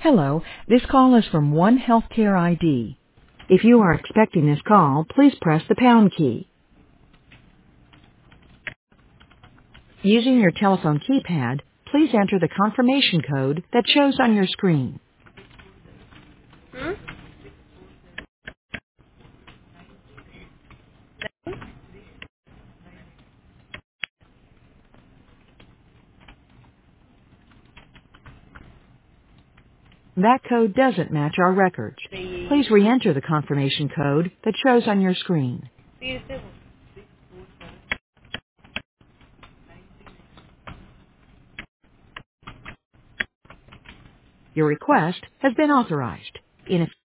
Hello, this call is from One Healthcare ID. If you are expecting this call, please press the pound key. Using your telephone keypad, please enter the confirmation code that shows on your screen. Hmm? That code doesn't match our records. The Please re-enter the confirmation code that shows on your screen. beautiful. Your request has been authorized. In